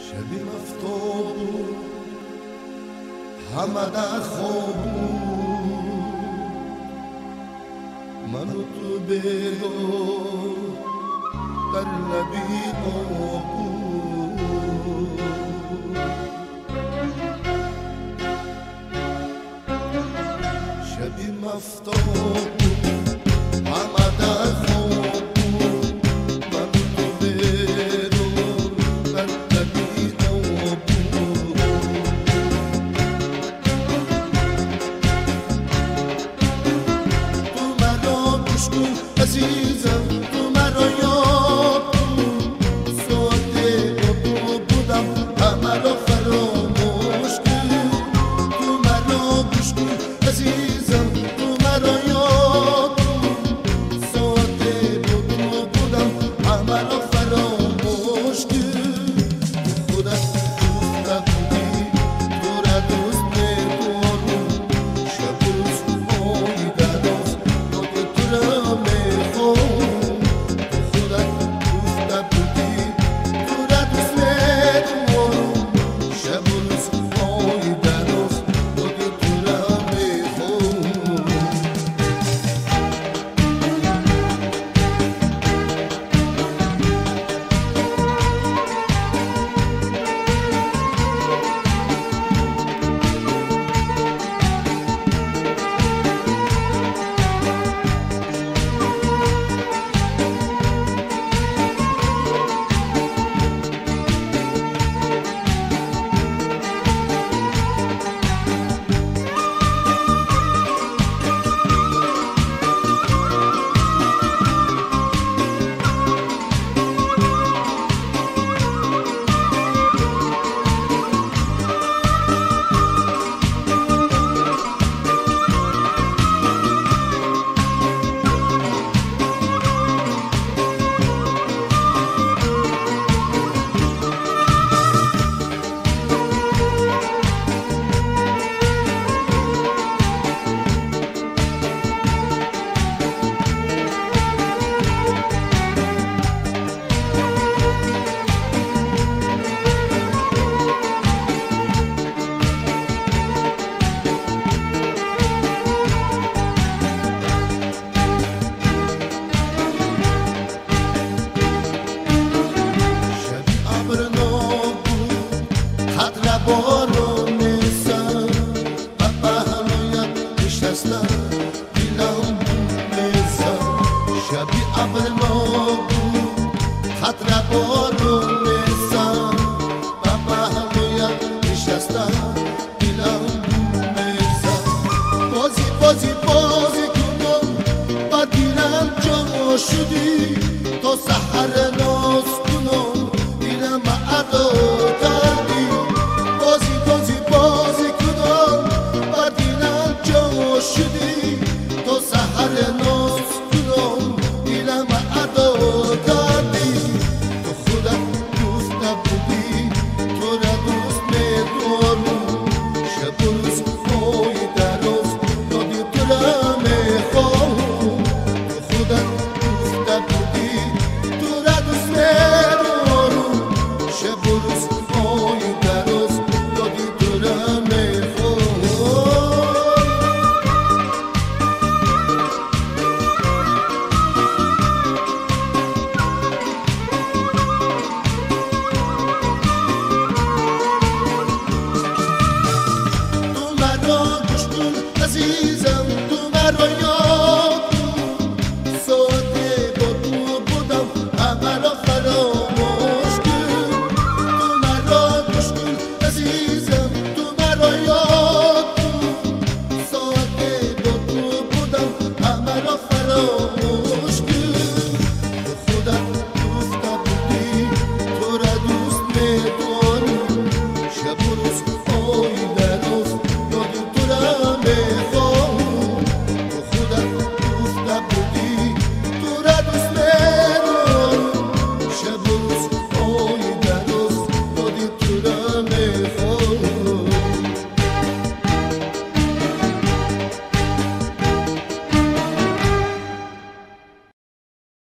شبی مفتوح همه در خواب من و تو بیدار در لبی آب شبی مفتوح همه در خواب عزیزم تو مرا یاد کن ساده و بودم همه را فراموش کن تو مرا گوش کن عزیزم تو مرا یاد کن ساده و بودم همه را فراموش کن خودت دوست نبودی تو را دوست می‌دارم شب و روز فایده داشت تو را بارون نیستم و هنویت نشستم دیلم نیستم شبی ابر نابو خطر بارون نیستم و هنویت نشستم دیلم نیستم بازی کنم و دیرم جا شدی تا سحر